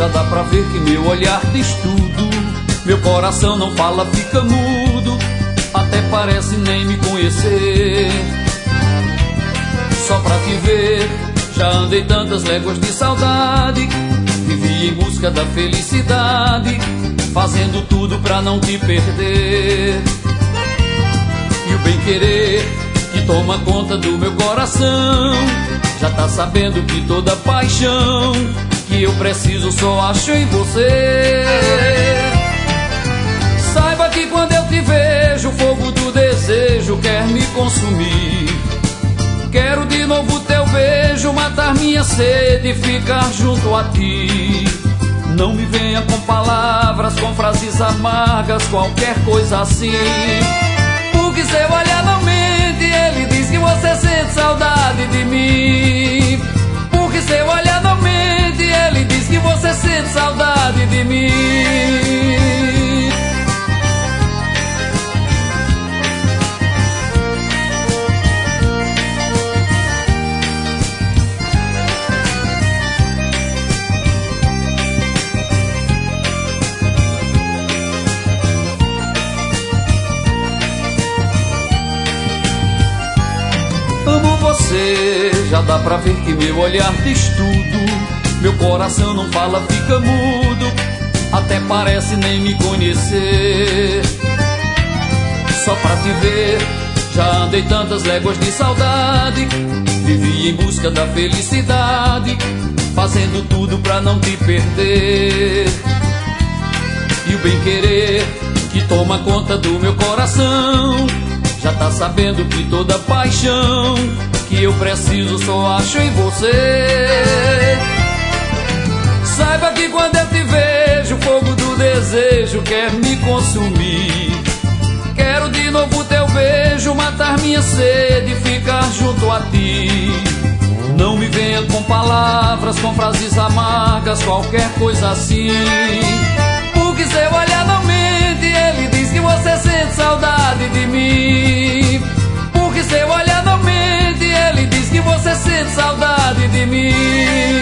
já dá pra ver que meu olhar diz tudo. Meu coração não fala, fica mudo, até parece nem me conhecer. Só pra te ver, já andei tantas léguas de saudade, vivi em busca da felicidade, fazendo tudo pra não te perder. E o bem-querer que toma conta do meu coração já tá sabendo que toda paixão que eu preciso só acho em você. Saiba que quando eu te vejo, o fogo do desejo quer me consumir. Quero de novo teu beijo, matar minha sede e ficar junto a ti. Não me venha com palavras, com frases amargas, qualquer coisa assim. Porque seu olhar não mente, ele diz que você sente saudade de mim. Porque seu olhar não mente, ele diz que você sente saudade de mim. Amo você, já dá pra ver que meu olhar diz tudo. Meu coração não fala, fica mudo, até parece nem me conhecer. Só pra te ver, já andei tantas léguas de saudade, vivi em busca da felicidade, fazendo tudo pra não te perder. E o bem-querer que toma conta do meu coração já tá sabendo que toda paixão que eu preciso só acho em você. Saiba que quando eu te vejo, o fogo do desejo quer me consumir. Quero de novo teu beijo, matar minha sede e ficar junto a ti. Não me venha com palavras, com frases amargas, qualquer coisa assim. Porque seu olhar não mente, ele diz que você sente saudade de mim. Porque seu olhar não mente, ele diz que você sente saudade de mim.